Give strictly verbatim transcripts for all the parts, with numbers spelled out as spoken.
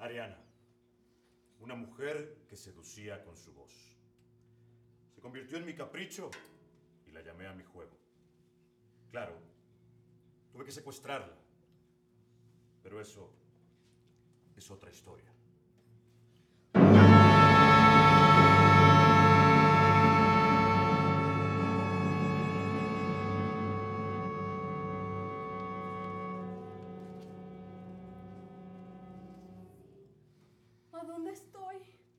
Ariana, una mujer que seducía con su voz. Se convirtió en mi capricho y la llamé a mi juego. Claro, tuve que secuestrarla, pero eso es otra historia. ¿A dónde estoy?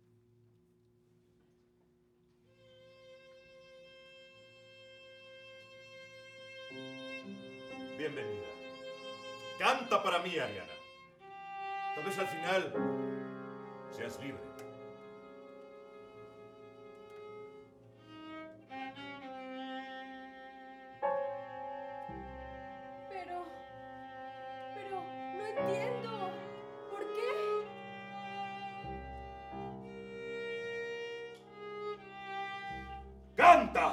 Bienvenida. Canta para mí, Ariana. Tal vez al final seas libre. Pero... pero no entiendo. ¿Por qué? ¡Canta!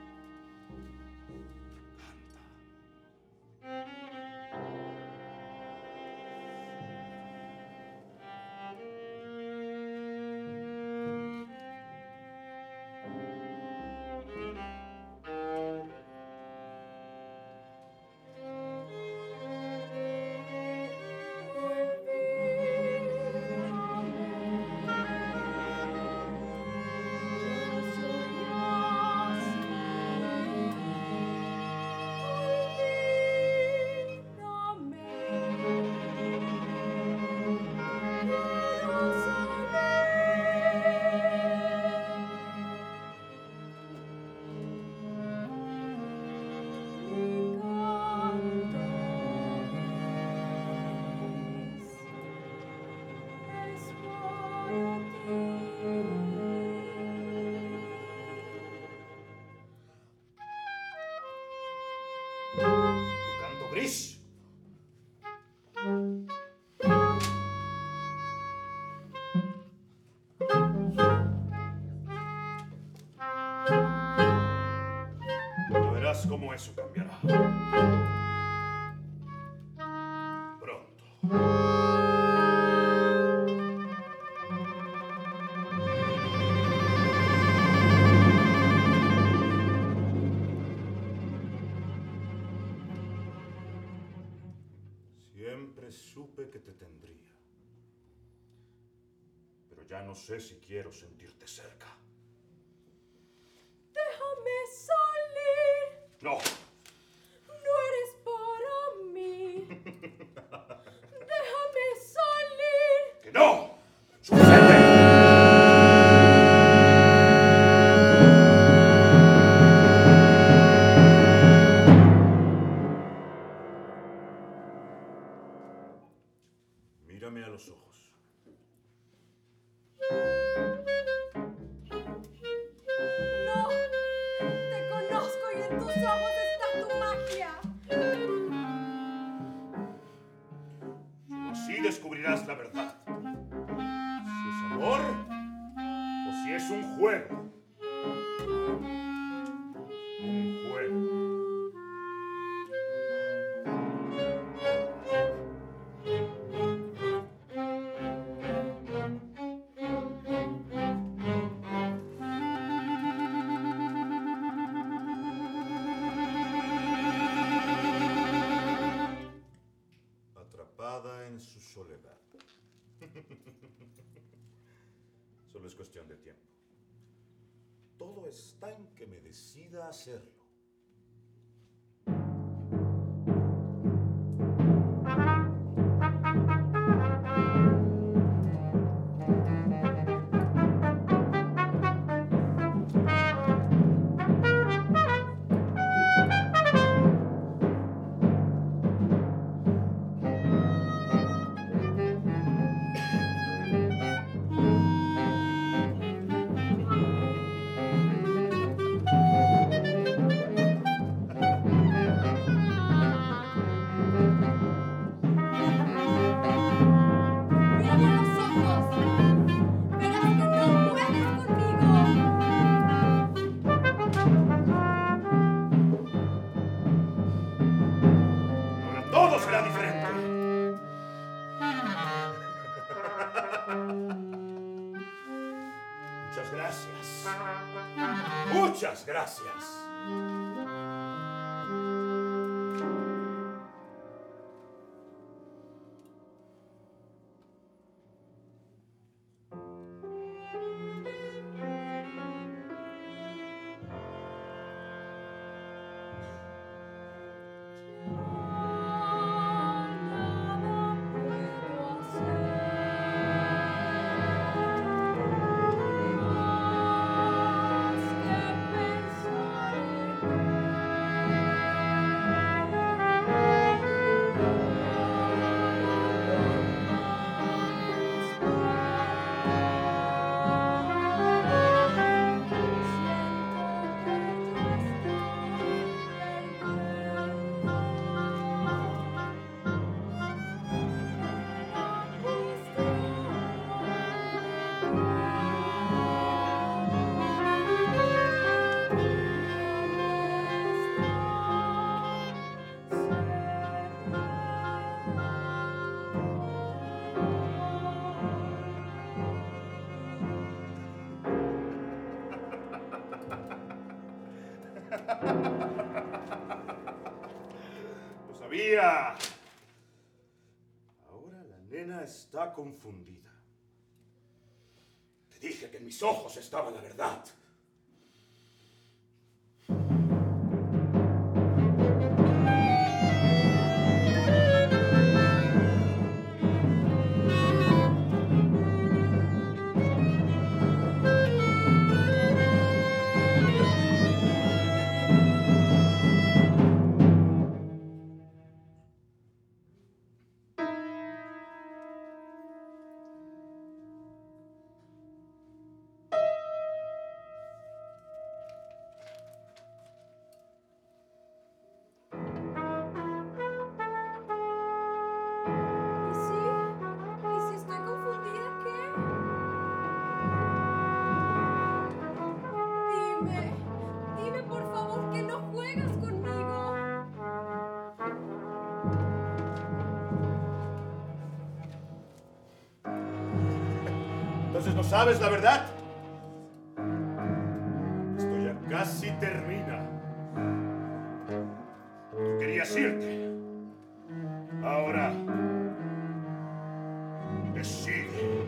Tu canto gris. Ya verás cómo eso cambiará. Pronto. Siempre supe que te tendría. Pero ya no sé si quiero sentirte cerca. ¡Déjame salir! ¡No! No eres para mí. ¡Déjame salir! ¡Que no! ¡Suficiente! Mírame a los ojos. ¡No! Te conozco y en tus ojos está tu magia. Solo así descubrirás la verdad. Si es amor o si es un juego. Un juego. Atrapada en su soledad. Solo es cuestión de tiempo. Todo está en que me decida hacerlo. Muchas gracias. Lo sabía. Ahora la nena está confundida. Te dije que en mis ojos estaba la verdad. ¿Entonces no sabes la verdad? Esto ya casi termina. Tú querías irte. Ahora, decide.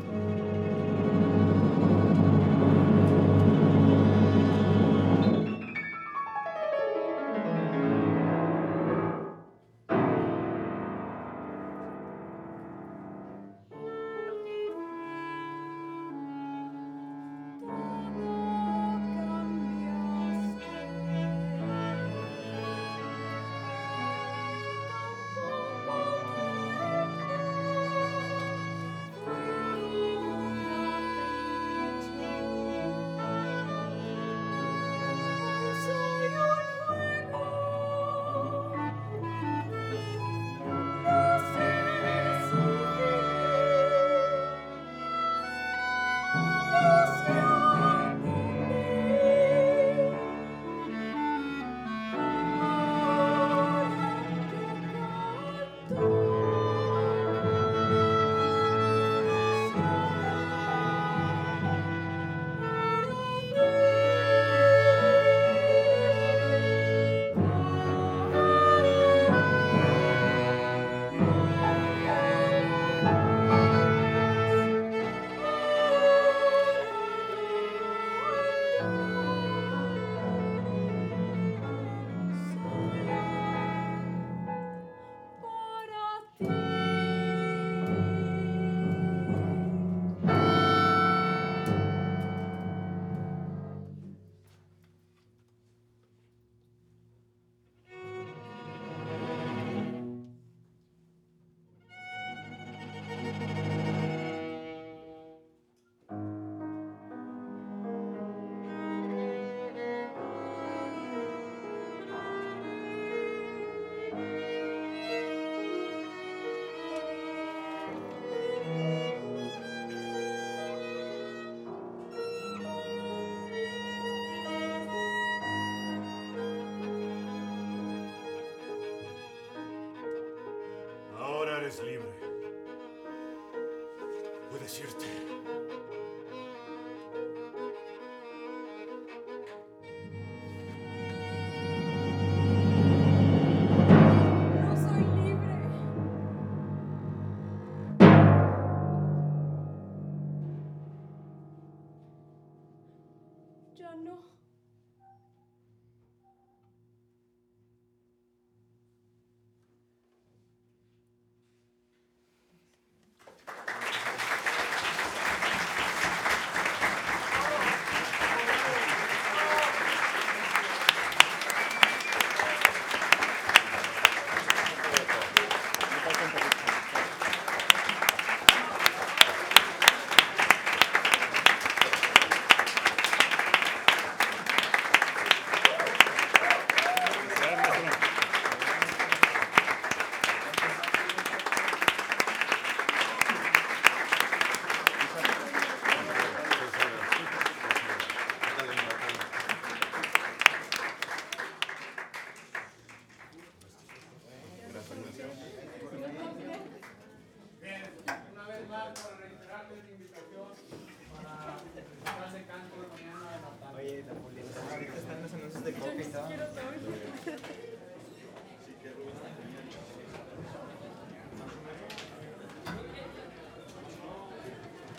Eres libre. Puedes irte. llamar para reiterarte la invitación para el festival de canto mañana en la tarde. Oye, la policía ahorita están los anuncios de coca y Yo todo. quiero todo.